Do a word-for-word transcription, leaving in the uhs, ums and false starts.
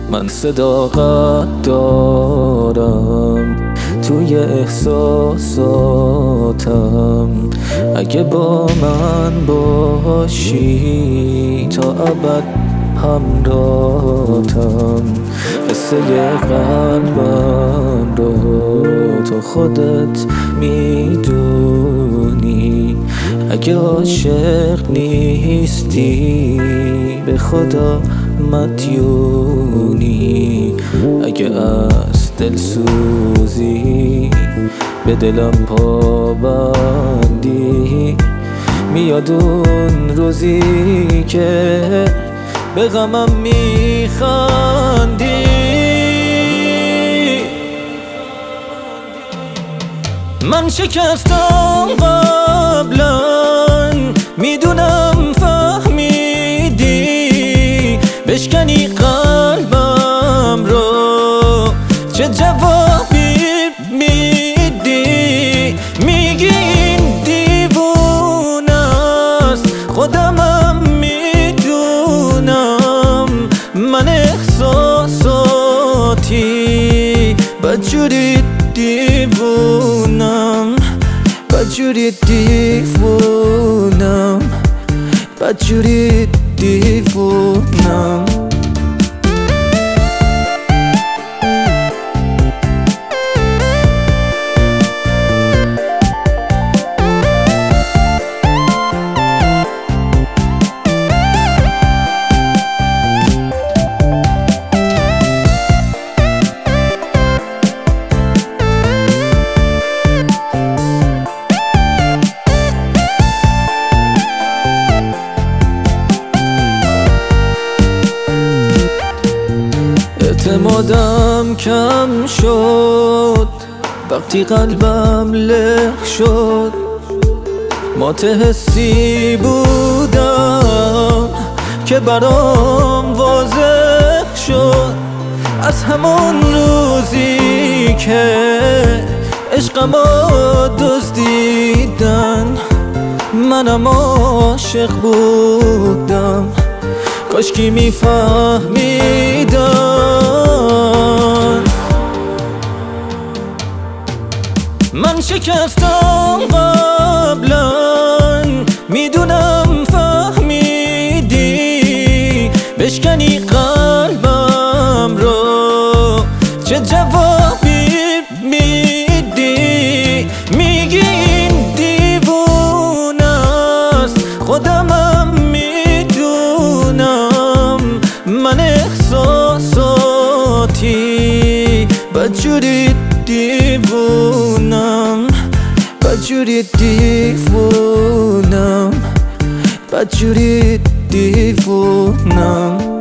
من صداقت دارم توی احساساتم، اگه با من باشی تا ابد همراهتم. قصه قلبم رو تو خودت میدونی، اگه عاشق نیستی به خدا مدیونی. اگه از دل سوزی به دلم پابندی، میاد اون روزی که به غمم میخندی. من شکستم قبلا، میدونم فهمیدی، بشکنی قلبم رو چه جوابی میدی؟ میگی این دیوونه است، خودمم میدونم من احساساتی بدجوری دیوونم، بدجوری دیوونم، بدجوری دیوونم. اعتمادم کم شد وقتی قلبم له شد، مات حسی بودم که برام واضح شد. از همون روزی که عشقمو دزدیدن، منم عاشق بودم، کاشکی میفهمیدن. من شکستم قبلا، میدونم فهمیدی، بشکنی قلبم رو چه جوابی میدی؟ میگی این دیوونه است، خودمم میدونم من احساساتی بدجوری دیوونم، بدجوری دیوونم، بدجوری دیوونم.